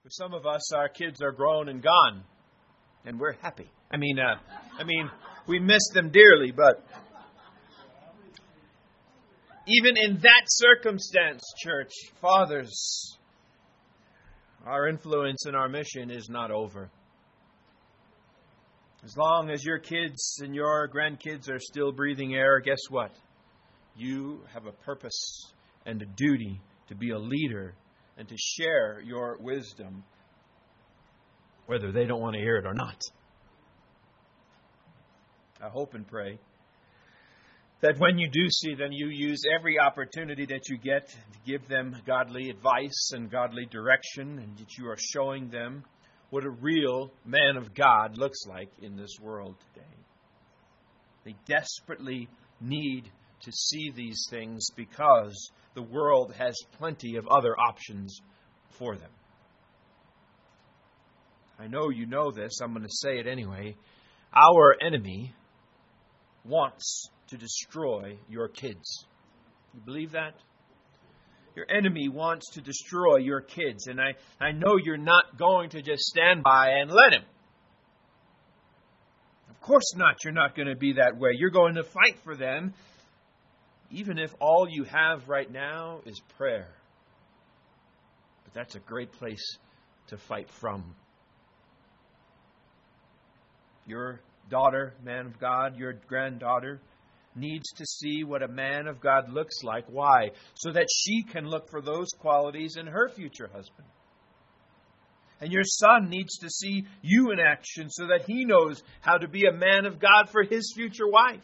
For some of us, our kids are grown and gone, and we're happy. We miss them dearly, but even in that circumstance, church, fathers, our influence and our mission is not over. As long as your kids and your grandkids are still breathing air, guess what? You have a purpose and a duty to be a leader and to share your wisdom, whether they don't want to hear it or not. I hope and pray that when you do see them, you use every opportunity that you get to give them godly advice and godly direction, and that you are showing them what a real man of God looks like in this world today. They desperately need to see these things because the world has plenty of other options for them. I know you know this. I'm going to say it anyway. Our enemy wants to destroy your kids. You believe that? Your enemy wants to destroy your kids. And I know you're not going to just stand by and let him. Of course not. You're not going to be that way. You're going to fight for them, even if all you have right now is prayer. But that's a great place to fight from. Your daughter, man of God, your granddaughter, needs to see what a man of God looks like. Why? So that she can look for those qualities in her future husband. And your son needs to see you in action so that he knows how to be a man of God for his future wife.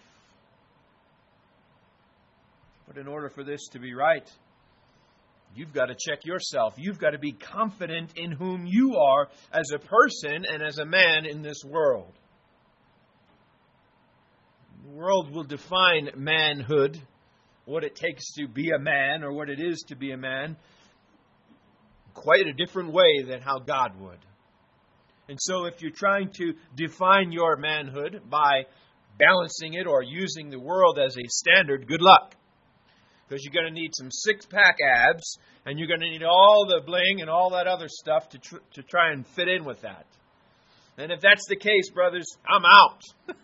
But in order for this to be right, you've got to check yourself. You've got to be confident in whom you are as a person and as a man in this world. The world will define manhood, what it takes to be a man or what it is to be a man, quite a different way than how God would. And so if you're trying to define your manhood by balancing it or using the world as a standard, good luck. Because you're going to need some six-pack abs, and you're going to need all the bling and all that other stuff to try and fit in with that. And if that's the case, brothers, I'm out.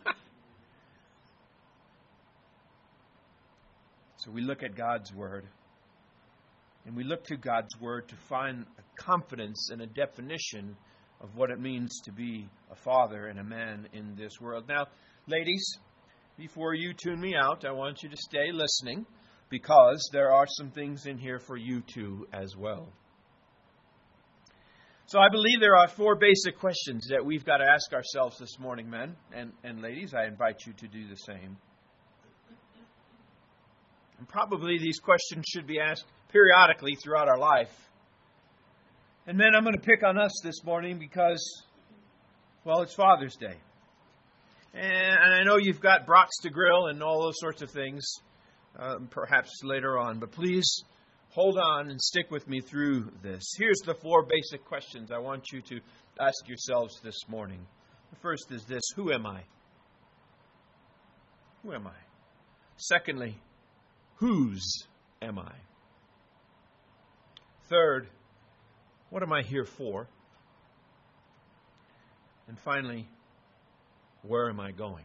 So we look at God's Word, and we look to God's Word to find a confidence and a definition of what it means to be a father and a man in this world. Now, ladies, before you tune me out, I want you to stay listening, because there are some things in here for you too as well. So I believe there are 4 basic questions that we've got to ask ourselves this morning, men and ladies. I invite you to do the same. And probably these questions should be asked periodically throughout our life. And men, I'm going to pick on us this morning because, well, it's Father's Day. And I know you've got brats to grill and all those sorts of things, perhaps later on. But please hold on and stick with me through this. Here's the 4 basic questions I want you to ask yourselves this morning. The first is this: who am I? Who am I? Secondly, whose am I? Third, what am I here for? And finally, where am I going?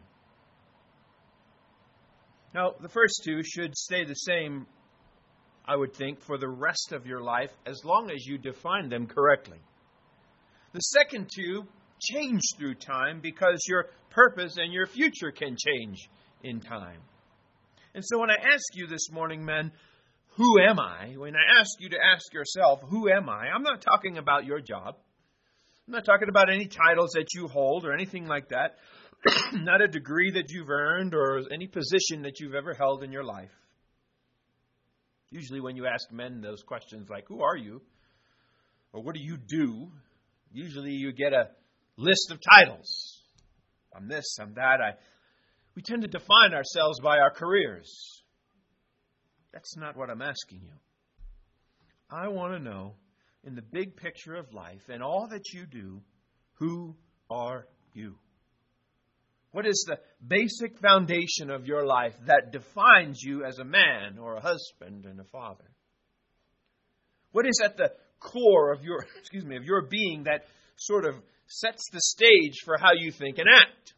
Now, the first 2 should stay the same, I would think, for the rest of your life, as long as you define them correctly. The second 2 change through time because your purpose and your future can change in time. And so when I ask you this morning, men, who am I? When I ask you to ask yourself, who am I? I'm not talking about your job. I'm not talking about any titles that you hold or anything like that. Not a degree that you've earned or any position that you've ever held in your life. Usually when you ask men those questions like, who are you? Or what do you do? Usually you get a list of titles. I'm this, I'm that. We tend to define ourselves by our careers. That's not what I'm asking you. I want to know, in the big picture of life and all that you do, who are you? What is the basic foundation of your life that defines you as a man or a husband and a father? What is at the core of your, of your being that sort of sets the stage for how you think and act.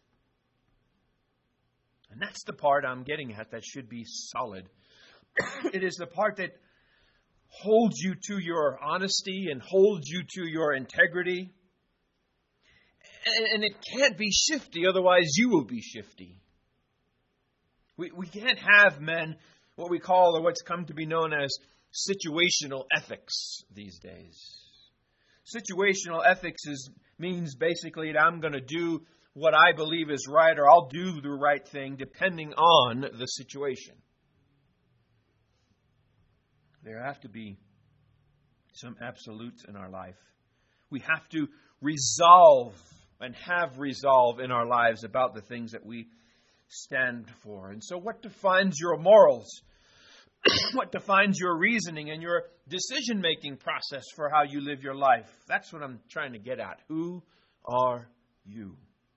And that's the part I'm getting at that should be solid. It is the part that holds you to your honesty and holds you to your integrity. And it can't be shifty, otherwise you will be shifty. We can't have men, what we call, or what's come to be known as situational ethics these days. Situational ethics means basically that I'm going to do what I believe is right, or I'll do the right thing depending on the situation. There have to be some absolutes in our life. We have to resolve and have resolve in our lives about the things that we stand for. And so what defines your morals? What defines your reasoning and your decision-making process for how you live your life? That's what I'm trying to get at. Who are you?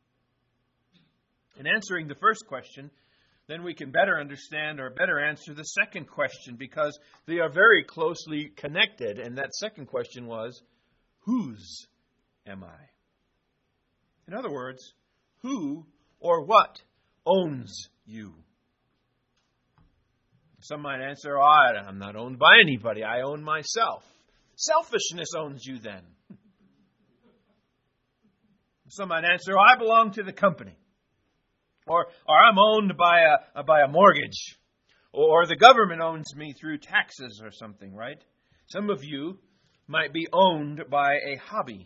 In answering the first question, then we can better understand or better answer the second question, because they are very closely connected. And that second question was, whose am I? In other words, who or what owns you? Some might answer, I'm not owned by anybody. I own myself. Selfishness owns you then. Some might answer, I belong to the company. Or I'm owned by a mortgage. Or the government owns me through taxes or something, right? Some of you might be owned by a hobby.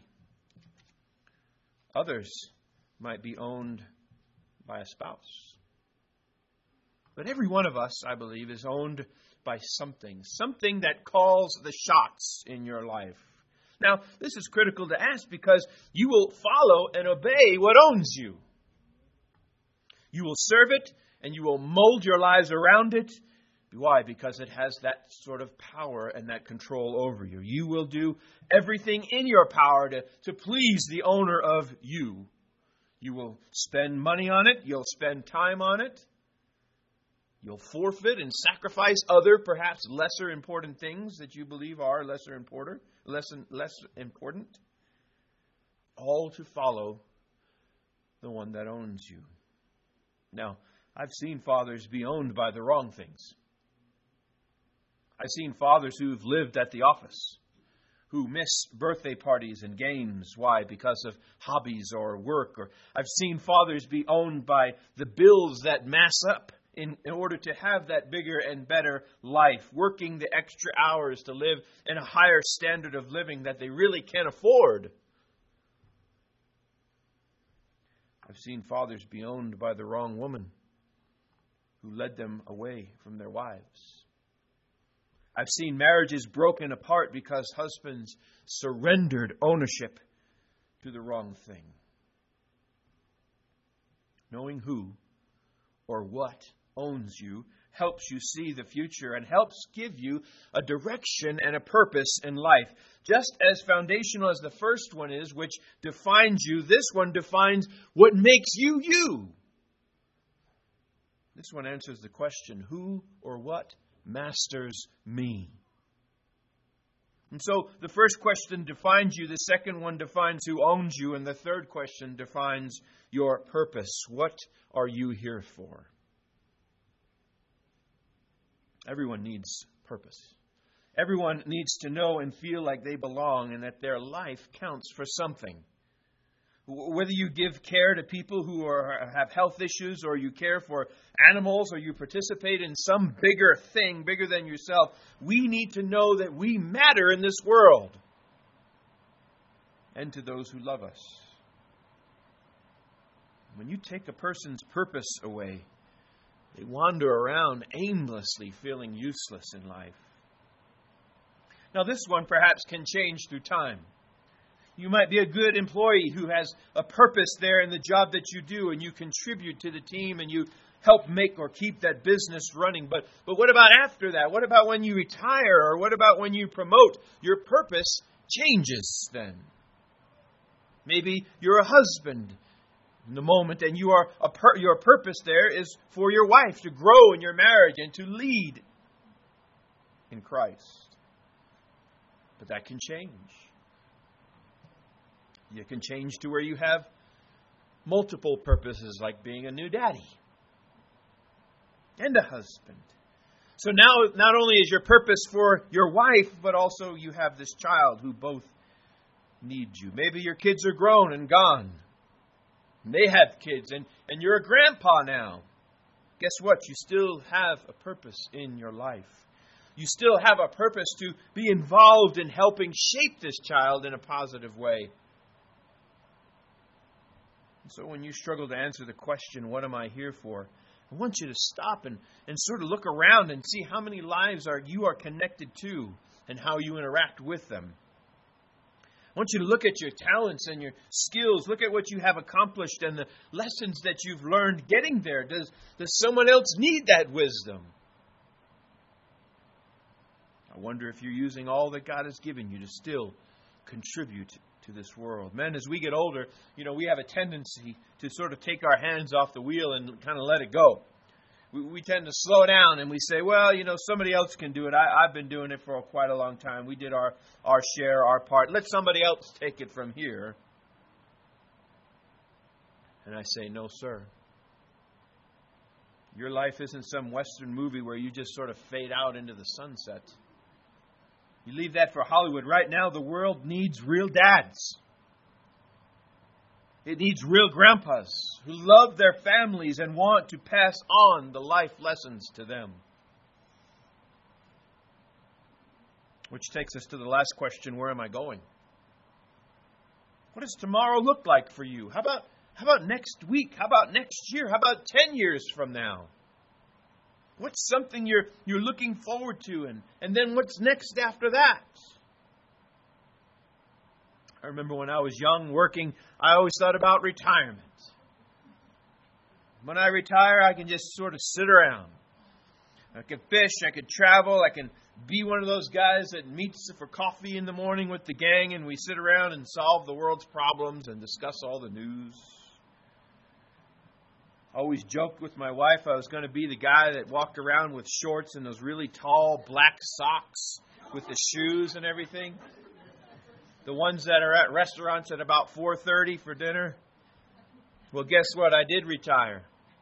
Others might be owned by a spouse. But every one of us, I believe, is owned by something. Something that calls the shots in your life. Now, this is critical to ask because you will follow and obey what owns you. You will serve it and you will mold your lives around it. Why? Because it has that sort of power and that control over you. You will do everything in your power to please the owner of you. You will spend money on it. You'll spend time on it. You'll forfeit and sacrifice other, perhaps lesser important things that you believe are less important, all to follow the one that owns you. Now, I've seen fathers be owned by the wrong things. I've seen fathers who've lived at the office, who miss birthday parties and games. Why? Because of hobbies or work. Or I've seen fathers be owned by the bills that mass up in order to have that bigger and better life, working the extra hours to live in a higher standard of living that they really can't afford. I've seen fathers be owned by the wrong woman who led them away from their wives. I've seen marriages broken apart because husbands surrendered ownership to the wrong thing. Knowing who or what owns you helps you see the future and helps give you a direction and a purpose in life. Just as foundational as the first one is, which defines you, this one defines what makes you you. This one answers the question, who or what masters me? And so the first question defines you, the second one defines who owns you, and the third question defines your purpose. What are you here for? Everyone needs purpose. Everyone needs to know and feel like they belong and that their life counts for something. Whether you give care to people who have health issues, or you care for animals, or you participate in some bigger thing, bigger than yourself, we need to know that we matter in this world and to those who love us. When you take a person's purpose away, they wander around aimlessly, feeling useless in life. Now, this one perhaps can change through time. You might be a good employee who has a purpose there in the job that you do, and you contribute to the team and you help make or keep that business running. But what about after that? What about when you retire, or what about when you promote? Your purpose changes then. Maybe you're a husband in the moment, and your purpose there is for your wife to grow in your marriage and to lead in Christ. But that can change. You can change to where you have multiple purposes, like being a new daddy and a husband. So now, not only is your purpose for your wife, but also you have this child who both need you. Maybe your kids are grown and gone. And they have kids, and you're a grandpa now. Guess what? You still have a purpose in your life. You still have a purpose to be involved in helping shape this child in a positive way. And so when you struggle to answer the question, what am I here for? I want you to stop and sort of look around and see how many lives you are connected to and how you interact with them. I want you to look at your talents and your skills. Look at what you have accomplished and the lessons that you've learned getting there. Does someone else need that wisdom? I wonder if you're using all that God has given you to still contribute to this world. Men, as we get older, we have a tendency to sort of take our hands off the wheel and kind of let it go. We tend to slow down and we say, well, somebody else can do it. I've been doing it for quite a long time. We did our share, our part. Let somebody else take it from here. And I say, no, sir. Your life isn't some Western movie where you just sort of fade out into the sunset. You leave that for Hollywood. Right now, the world needs real dads. It needs real grandpas who love their families and want to pass on the life lessons to them. Which takes us to the last question, where am I going? What does tomorrow look like for you? How about next week? How about next year? How about 10 years from now? What's something you're looking forward to? And then what's next after that? I remember when I was young, working, I always thought about retirement. When I retire, I can just sort of sit around. I can fish, I can travel, I can be one of those guys that meets for coffee in the morning with the gang and we sit around and solve the world's problems and discuss all the news. I always joked with my wife I was going to be the guy that walked around with shorts and those really tall black socks with the shoes and everything. The ones that are at restaurants at about 4:30 for dinner. Well, guess what? I did retire.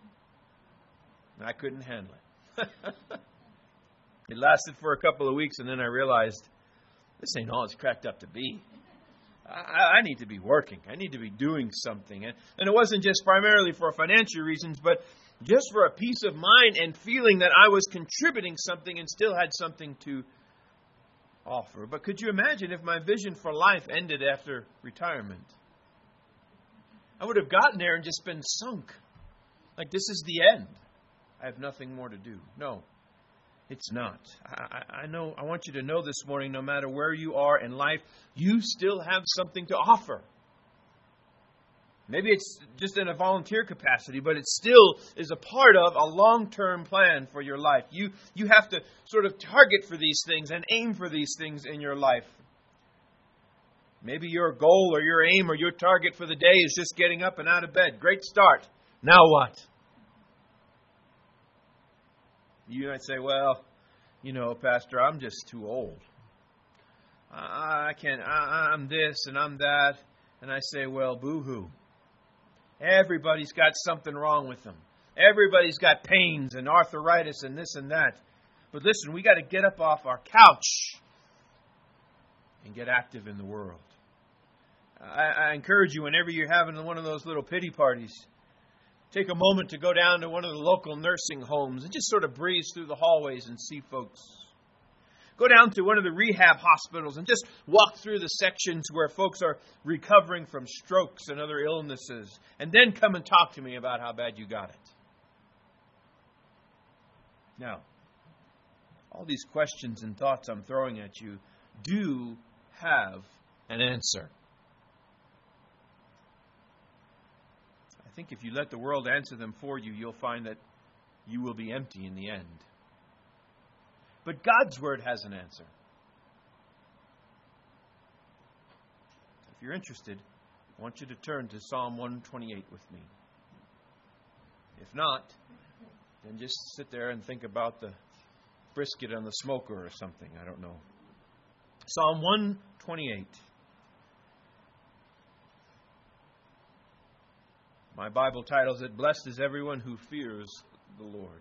I couldn't handle it. It lasted for a couple of weeks, and then I realized this ain't all it's cracked up to be. I need to be working. I need to be doing something. And it wasn't just primarily for financial reasons, but just for a peace of mind and feeling that I was contributing something and still had something to offer. But could you imagine if my vision for life ended after retirement? I would have gotten there and just been sunk. Like, this is the end. I have nothing more to do. No, it's not. I know. I want you to know this morning, no matter where you are in life, you still have something to offer. Maybe it's just in a volunteer capacity, but it still is a part of a long-term plan for your life. You have to sort of target for these things and aim for these things in your life. Maybe your goal or your aim or your target for the day is just getting up and out of bed. Great start. Now what? You might say, well, Pastor, I'm just too old. I can't, I'm this and I'm that. And I say, well, boo-hoo. Everybody's got something wrong with them. Everybody's got pains and arthritis and this and that. But listen, we got to get up off our couch and get active in the world. I encourage you, whenever you're having one of those little pity parties, take a moment to go down to one of the local nursing homes and just sort of breeze through the hallways and see folks. Go down to one of the rehab hospitals and just walk through the sections where folks are recovering from strokes and other illnesses. And then come and talk to me about how bad you got it. Now, all these questions and thoughts I'm throwing at you do have an answer. I think if you let the world answer them for you, you'll find that you will be empty in the end. But God's Word has an answer. If you're interested, I want you to turn to Psalm 128 with me. If not, then just sit there and think about the brisket on the smoker or something. I don't know. Psalm 128. My Bible titles it, Blessed is everyone who fears the Lord.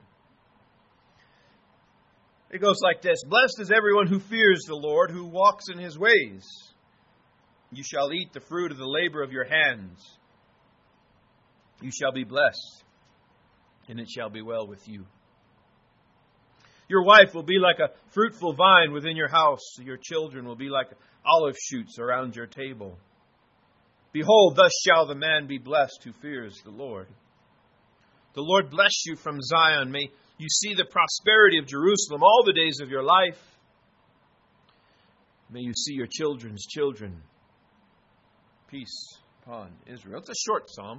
It goes like this: Blessed is everyone who fears the Lord, who walks in His ways. You shall eat the fruit of the labor of your hands. You shall be blessed, and it shall be well with you. Your wife will be like a fruitful vine within your house. Your children will be like olive shoots around your table. Behold, thus shall the man be blessed who fears the Lord. The Lord bless you from Zion. May you see the prosperity of Jerusalem all the days of your life. May you see your children's children. Peace upon Israel. It's a short psalm.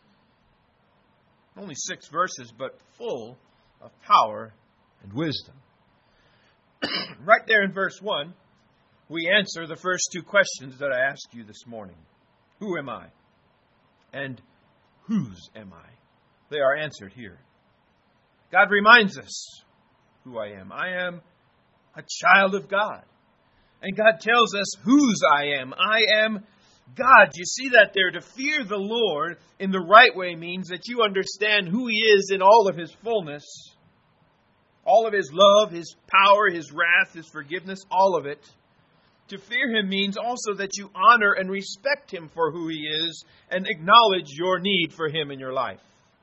Only 6 verses, but full of power and wisdom. Right there in verse 1, we answer the first 2 questions that I asked you this morning. Who am I? And whose am I? They are answered here. God reminds us who I am. I am a child of God. And God tells us whose I am. I am God. You see that there? To fear the Lord in the right way means that you understand who He is in all of His fullness. All of His love, His power, His wrath, His forgiveness, all of it. To fear Him means also that you honor and respect Him for who He is and acknowledge your need for Him in your life.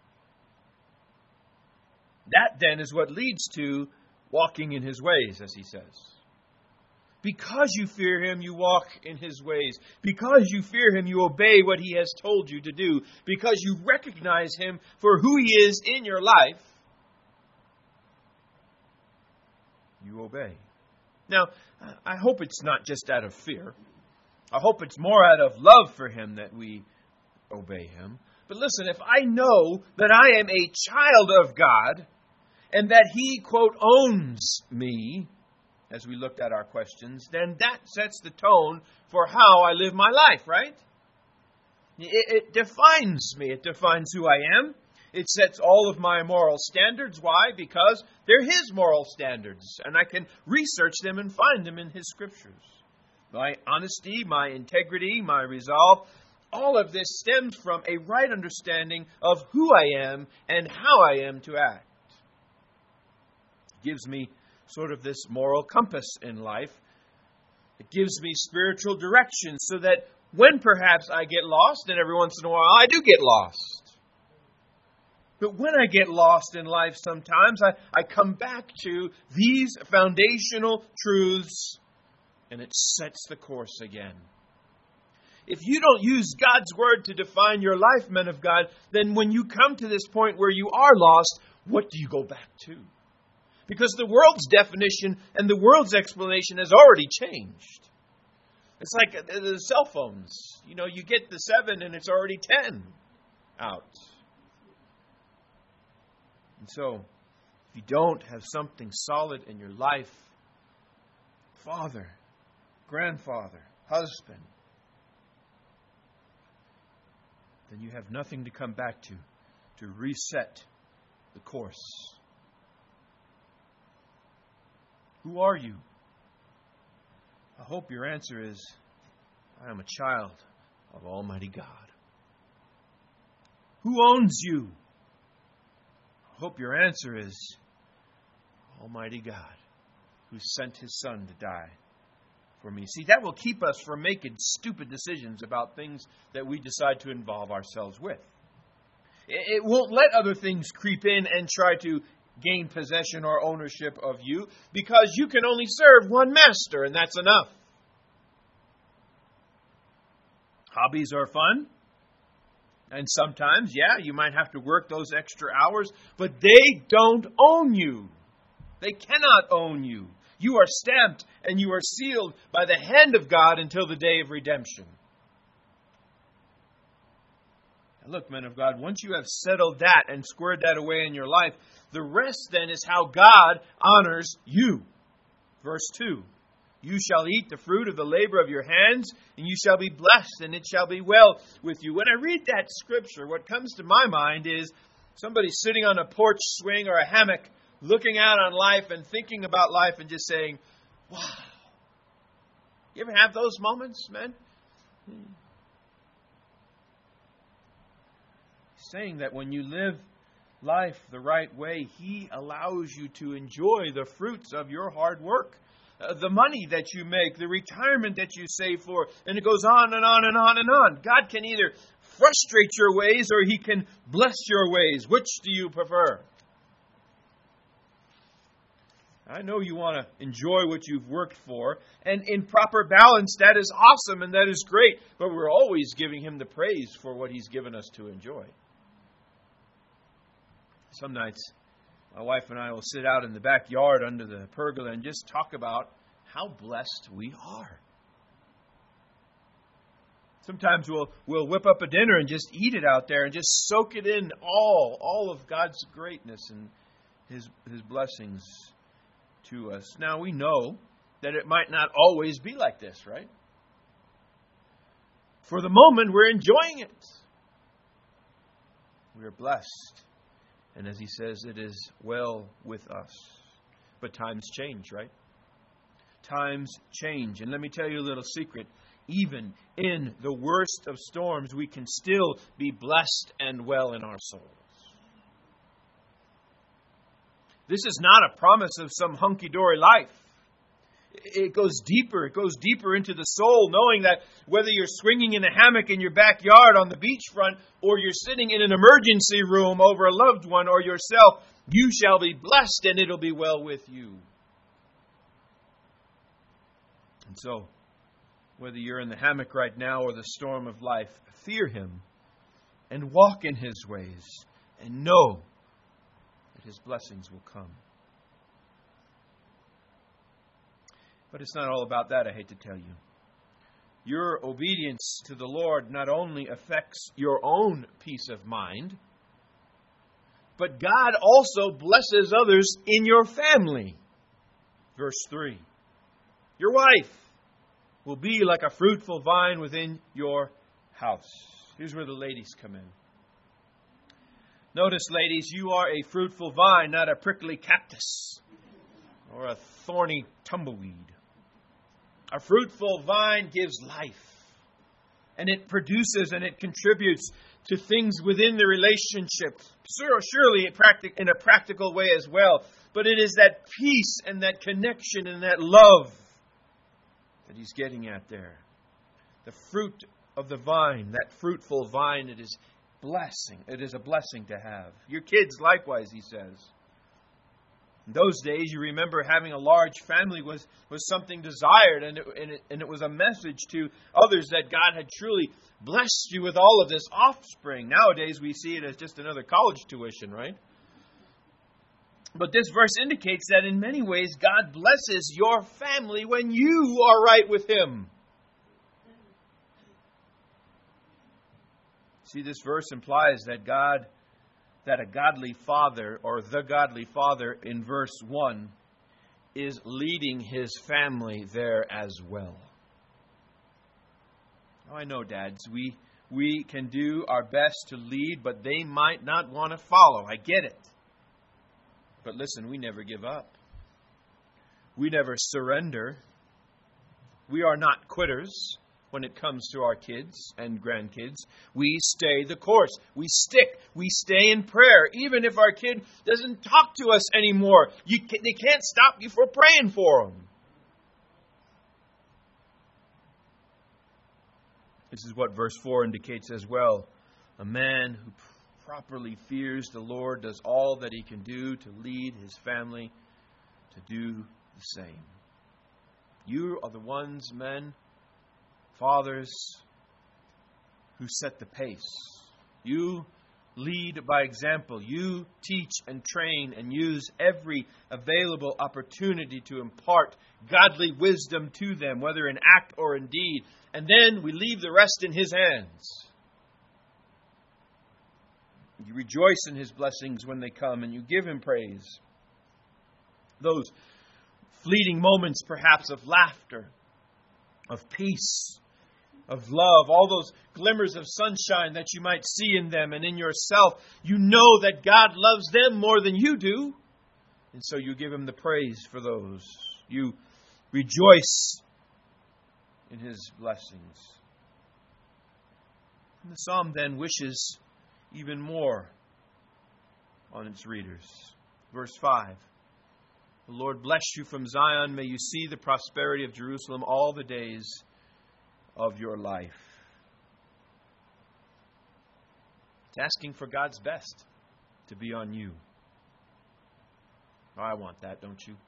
That then is what leads to walking in His ways, as He says. Because you fear Him, you walk in His ways. Because you fear Him, you obey what He has told you to do. Because you recognize Him for who He is in your life, you obey. Now, I hope it's not just out of fear. I hope it's more out of love for Him that we obey Him. But listen, if I know that I am a child of God, and that He, quote, owns me, as we looked at our questions, then that sets the tone for how I live my life, right? It defines me. It defines who I am. It sets all of my moral standards. Why? Because they're His moral standards, and I can research them and find them in His Scriptures. My honesty, my integrity, my resolve, all of this stems from a right understanding of who I am and how I am to act. It gives me sort of this moral compass in life. It gives me spiritual direction so that when perhaps I get lost, and every once in a while I do get lost, but when I get lost in life sometimes, I come back to these foundational truths, and it sets the course again. If you don't use God's Word to define your life, men of God, then when you come to this point where you are lost, what do you go back to? Because the world's definition and the world's explanation has already changed. It's like the cell phones. You know, you get the 7 and it's already 10 out. And so, if you don't have something solid in your life, father, grandfather, husband, then you have nothing to come back to reset the course. Who are you? I hope your answer is, I am a child of Almighty God. Who owns you? I hope your answer is, Almighty God, who sent His Son to die for me. See, that will keep us from making stupid decisions about things that we decide to involve ourselves with. It won't let other things creep in and try to gain possession or ownership of you, because you can only serve one master, and that's enough. Hobbies are fun. And sometimes, you might have to work those extra hours, but they don't own you. They cannot own you. You are stamped and you are sealed by the hand of God until the day of redemption. And look, men of God, once you have settled that and squared that away in your life, the rest then is how God honors you. Verse 2. You shall eat the fruit of the labor of your hands, and you shall be blessed, and it shall be well with you. When I read that scripture, what comes to my mind is somebody sitting on a porch swing or a hammock, looking out on life and thinking about life and just saying, wow, You ever have those moments, man? Saying that when you live life the right way, He allows you to enjoy the fruits of your hard work. The money that you make, the retirement that you save for, and it goes on and on and on and on. God can either frustrate your ways or He can bless your ways. Which do you prefer? I know you want to enjoy what you've worked for, and in proper balance, that is awesome and that is great, but we're always giving Him the praise for what He's given us to enjoy. Some nights, my wife and I will sit out in the backyard under the pergola and just talk about how blessed we are. Sometimes we'll whip up a dinner and just eat it out there and just soak it in all of God's greatness and His blessings to us. Now we know that it might not always be like this, right? For the moment, we're enjoying it. We are blessed. And as He says, it is well with us. But times change, right? Times change. And let me tell you a little secret. Even in the worst of storms, we can still be blessed and well in our souls. This is not a promise of some hunky-dory life. It goes deeper. It goes deeper into the soul, knowing that whether you're swinging in a hammock in your backyard on the beachfront or you're sitting in an emergency room over a loved one or yourself, you shall be blessed and it'll be well with you. And so, whether you're in the hammock right now or the storm of life, fear Him and walk in His ways and know that His blessings will come. But it's not all about that, I hate to tell you. Your obedience to the Lord not only affects your own peace of mind, but God also blesses others in your family. Verse 3. Your wife will be like a fruitful vine within your house. Here's where the ladies come in. Notice, ladies, you are a fruitful vine, not a prickly cactus or a thorny tumbleweed. A fruitful vine gives life, and it produces and it contributes to things within the relationship. Surely in a practical way as well, but it is that peace and that connection and that love that He's getting at there. The fruit of the vine, that fruitful vine, it is blessing. It is a blessing to have. Your kids likewise, He says. In those days, you remember having a large family was something desired, and it was a message to others that God had truly blessed you with all of this offspring. Nowadays, we see it as just another college tuition, right? But this verse indicates that in many ways, God blesses your family when you are right with Him. See, this verse implies that a godly father, or the godly father in verse 1, is leading his family there as well. Oh, I know, dads, we can do our best to lead, but they might not want to follow. I get it. But listen, we never give up. We never surrender. We are not quitters when it comes to our kids and grandkids. We stay the course. We stick. We stay in prayer. Even if our kid doesn't talk to us anymore, they can't stop you from praying for them. This is what verse 4 indicates as well. A man who properly fears the Lord does all that he can do to lead his family to do the same. You are the ones, men, fathers, who set the pace. You lead by example. You teach and train and use every available opportunity to impart godly wisdom to them, whether in act or in deed. And then we leave the rest in His hands. You rejoice in His blessings when they come, and you give Him praise. Those fleeting moments, perhaps, of laughter, of peace, of love, all those glimmers of sunshine that you might see in them and in yourself, you know that God loves them more than you do. And so you give Him the praise for those. You rejoice in His blessings. And the psalm then wishes even more on its readers. Verse 5. The Lord bless you from Zion. May you see the prosperity of Jerusalem all the days of your life. It's asking for God's best to be on you. Oh, I want that, don't you?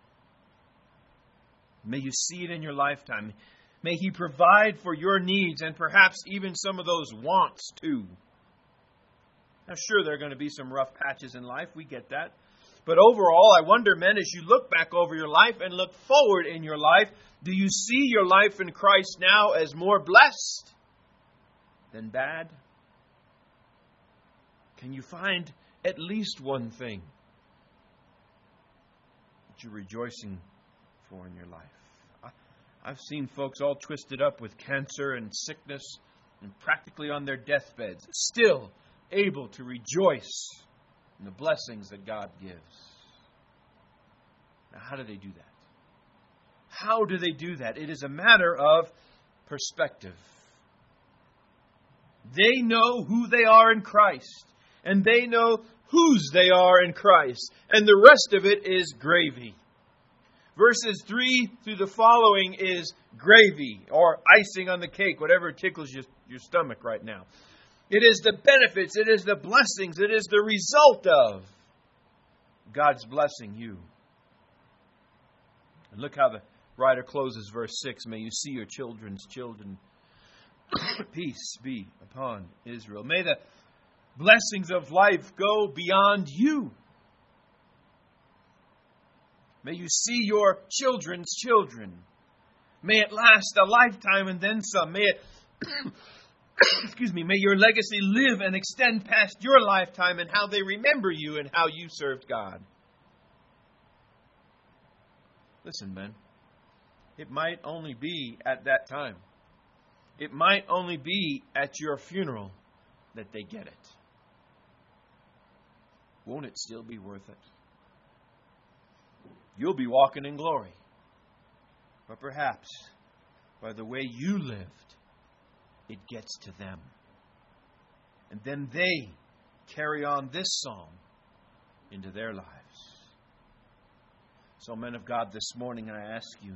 May you see it in your lifetime. May He provide for your needs and perhaps even some of those wants too. Now, sure, there are going to be some rough patches in life. We get that. But overall, I wonder, men, as you look back over your life and look forward in your life, do you see your life in Christ now as more blessed than bad? Can you find at least one thing that you're rejoicing for in your life? I've seen folks all twisted up with cancer and sickness and practically on their deathbeds, still able to rejoice in the blessings that God gives. Now, how do they do that? How do they do that? It is a matter of perspective. They know who they are in Christ, and they know whose they are in Christ, and the rest of it is gravy. Verses 3 through the following is gravy, or icing on the cake, whatever tickles your stomach right now. It is the benefits, it is the blessings, it is the result of God's blessing you. And look how the writer closes verse 6. May you see your children's children. Peace be upon Israel. May the blessings of life go beyond you. May you see your children's children. May it last a lifetime and then some. May it may your legacy live and extend past your lifetime and how they remember you and how you served God. Listen, men. It might only be at that time. It might only be at your funeral that they get it. Won't it still be worth it? You'll be walking in glory. But perhaps by the way you lived, it gets to them. And then they carry on this song into their lives. So, men of God, this morning I ask you,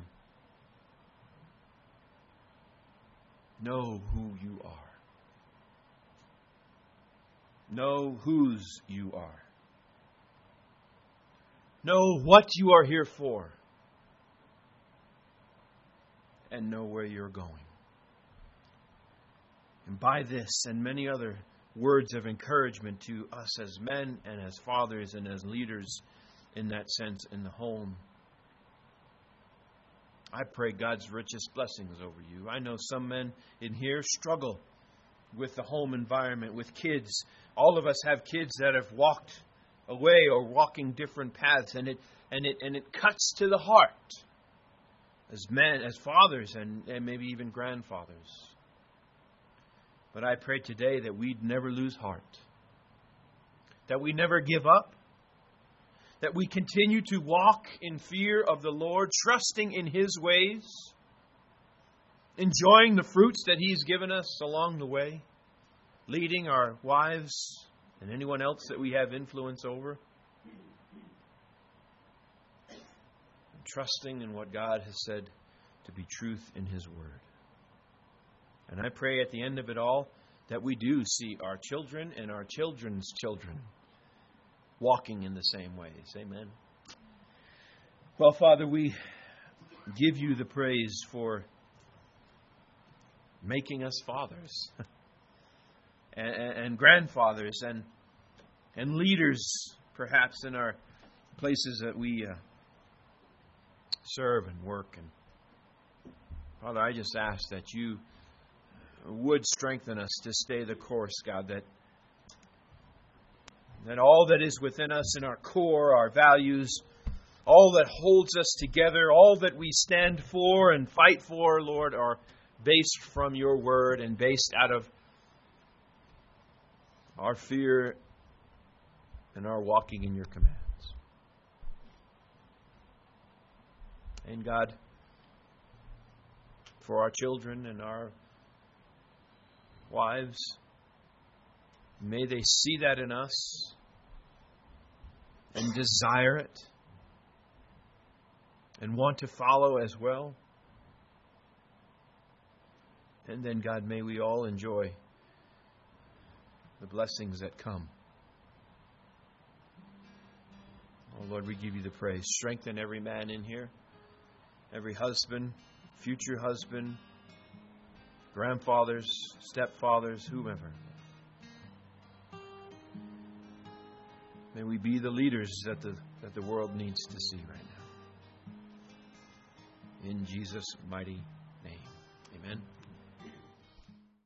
know who you are. Know whose you are. Know what you are here for. And know where you're going. And by this and many other words of encouragement to us as men and as fathers and as leaders in that sense in the home, I pray God's richest blessings over you. I know some men in here struggle with the home environment, with kids. All of us have kids that have walked away or walking different paths, and it cuts to the heart as men, as fathers, and maybe even grandfathers. But I pray today that we'd never lose heart, that we never give up, that we continue to walk in fear of the Lord, trusting in His ways, enjoying the fruits that He's given us along the way, leading our wives and anyone else that we have influence over, and trusting in what God has said to be truth in His Word. And I pray at the end of it all that we do see our children and our children's children walking in the same ways. Amen. Well, Father, we give you the praise for making us fathers and grandfathers and leaders, perhaps, in our places that we serve and work. And Father, I just ask that you would strengthen us to stay the course, God, that all that is within us in our core, our values, all that holds us together, all that we stand for and fight for, Lord, are based from your word and based out of our fear and our walking in your commands. And God, for our children and our wives. May they see that in us and desire it and want to follow as well. And then, God, may we all enjoy the blessings that come. Oh, Lord, we give you the praise. Strengthen every man in here, every husband, future husband, grandfathers, stepfathers, whomever. May we be the leaders that the world needs to see right now. In Jesus' mighty